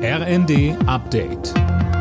RND Update.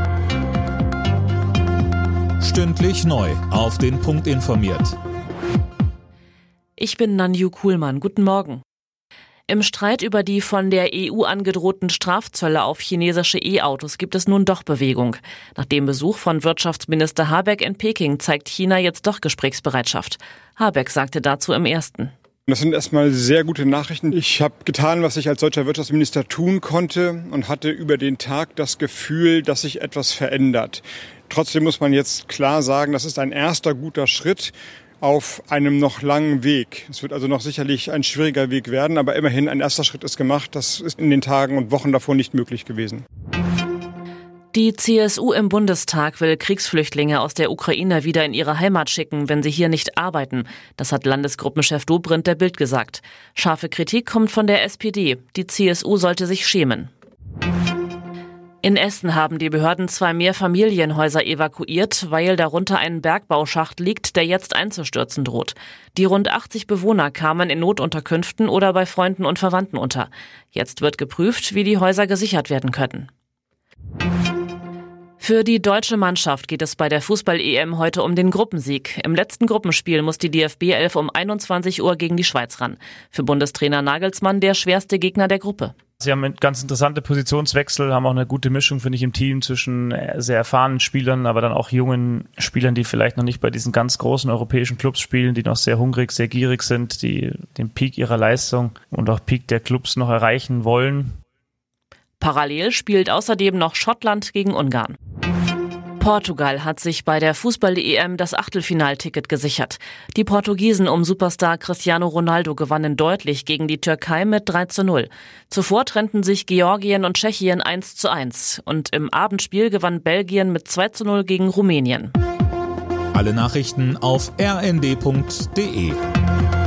Stündlich neu auf den Punkt informiert. Ich bin Nanju Kuhlmann. Guten Morgen. Im Streit über die von der EU angedrohten Strafzölle auf chinesische E-Autos gibt es nun doch Bewegung. Nach dem Besuch von Wirtschaftsminister Habeck in Peking zeigt China jetzt doch Gesprächsbereitschaft. Habeck sagte dazu im Ersten: Das sind erstmal sehr gute Nachrichten. Ich habe getan, was ich als deutscher Wirtschaftsminister tun konnte und hatte über den Tag das Gefühl, dass sich etwas verändert. Trotzdem muss man jetzt klar sagen, das ist ein erster guter Schritt auf einem noch langen Weg. Es wird also noch sicherlich ein schwieriger Weg werden, aber immerhin ein erster Schritt ist gemacht. Das ist in den Tagen und Wochen davor nicht möglich gewesen. Die CSU im Bundestag will Kriegsflüchtlinge aus der Ukraine wieder in ihre Heimat schicken, wenn sie hier nicht arbeiten. Das hat Landesgruppenchef Dobrindt der Bild gesagt. Scharfe Kritik kommt von der SPD. Die CSU sollte sich schämen. In Essen haben die Behörden 2 Mehrfamilienhäuser evakuiert, weil darunter ein Bergbauschacht liegt, der jetzt einzustürzen droht. Die rund 80 Bewohner kamen in Notunterkünften oder bei Freunden und Verwandten unter. Jetzt wird geprüft, wie die Häuser gesichert werden können. Für die deutsche Mannschaft geht es bei der Fußball-EM heute um den Gruppensieg. Im letzten Gruppenspiel muss die DFB 11 um 21 Uhr gegen die Schweiz ran. Für Bundestrainer Nagelsmann der schwerste Gegner der Gruppe. Sie haben ganz interessante Positionswechsel, haben auch eine gute Mischung, finde ich, im Team zwischen sehr erfahrenen Spielern, aber dann auch jungen Spielern, die vielleicht noch nicht bei diesen ganz großen europäischen Clubs spielen, die noch sehr hungrig, sehr gierig sind, die den Peak ihrer Leistung und auch Peak der Clubs noch erreichen wollen. Parallel spielt außerdem noch Schottland gegen Ungarn. Portugal hat sich bei der Fußball-EM das Achtelfinalticket gesichert. Die Portugiesen um Superstar Cristiano Ronaldo gewannen deutlich gegen die Türkei mit 3:0. Zuvor trennten sich Georgien und Tschechien 1:1. Und im Abendspiel gewann Belgien mit 2:0 gegen Rumänien. Alle Nachrichten auf rnd.de.